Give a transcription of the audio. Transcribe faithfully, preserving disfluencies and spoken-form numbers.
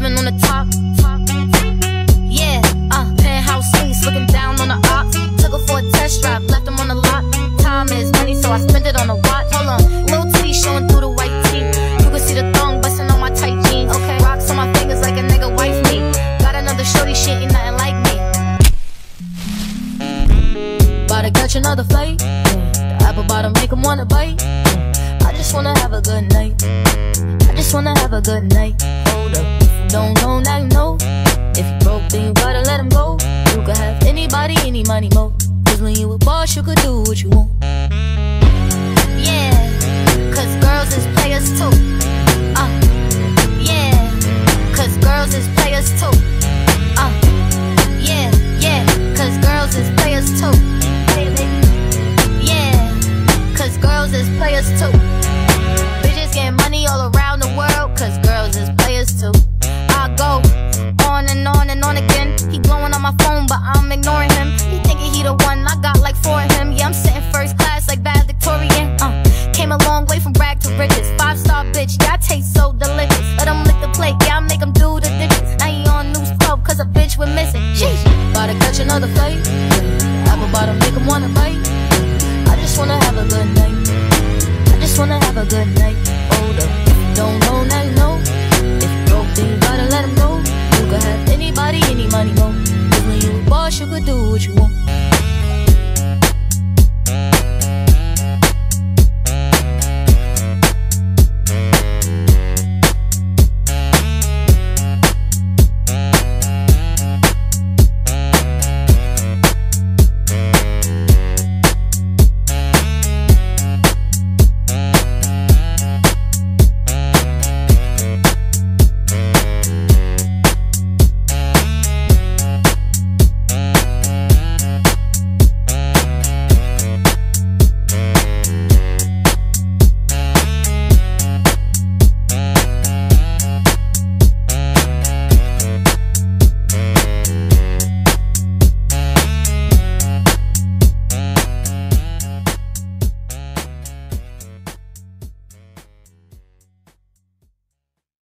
living on the top. Yeah, uh, penthouse suites, looking down on the ops. Took her for a test drive, left them on the lot. Time is money, so I spend it on a watch. Hold on, little titty showing through the white tee. You can see the thong busting on my tight jeans. Okay, rocks on my fingers like a nigga wife me. Got another shorty, shit ain't nothing like me. About to catch another flight. The apple bottom make him wanna bite. I just wanna have a good night. I just wanna have a good night. Hold up, if you don't know, now you know. If you broke, then you gotta let him go. You could have anybody, any money, mo. Cause when you a boss, you could do what you want.